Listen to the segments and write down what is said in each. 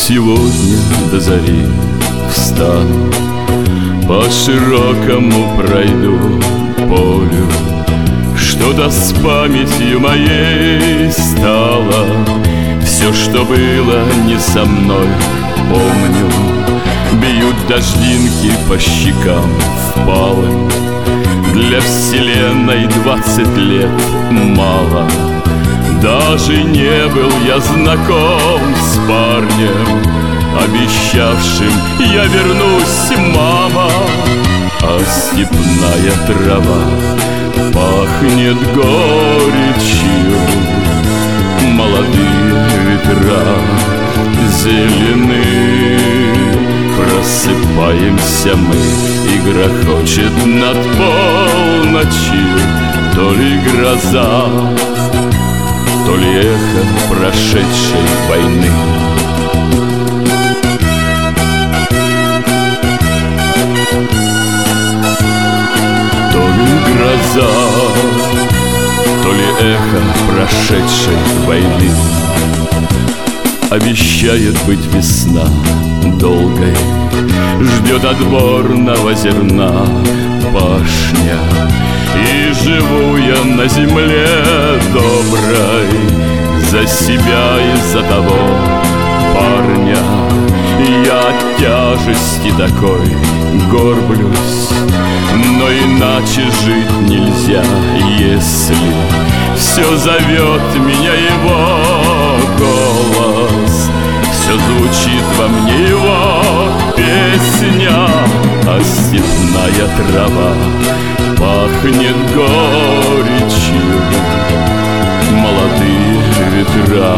Сегодня до зари встану, по широкому пройду полю. Что-то с памятью моей стало, все, что было не со мной, помню. Бьют дождинки по щекам впалым. Для вселенной 20 лет мало. Даже не был я знаком с парнем, обещавшим: я вернусь, мама. А степная трава пахнет горечью, молодые ветра зелены. Просыпаемся мы, и грохочет над полночью то ли гроза, то ли эхо прошедшей войны. То ли гроза, то ли эхо прошедшей войны. Обещает быть весна долгой, ждет отборного зерна пашня. И живу я на земле доброй за себя и за того парня. Я от тяжести такой горблюсь, но иначе жить нельзя, если все зовет меня его голос, все звучит во мне его песня. А степная трава пахнет горечью, молодые ветра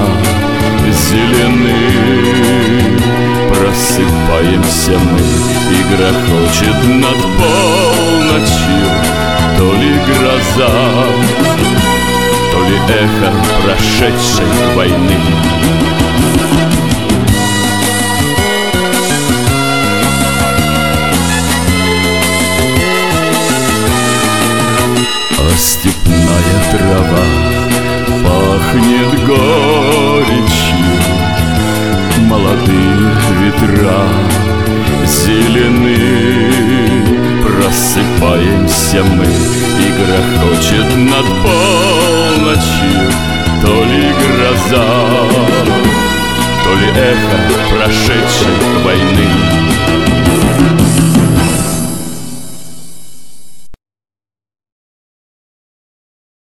зелены. Просыпаемся мы, и грохочет над полночью то ли гроза, то ли эхо прошедшей войны. А степная трава пахнет горечью, молодые ветра зелены. Просыпаемся мы, и грохочет над полночью то ли гроза, то ли эхо прошедшей войны.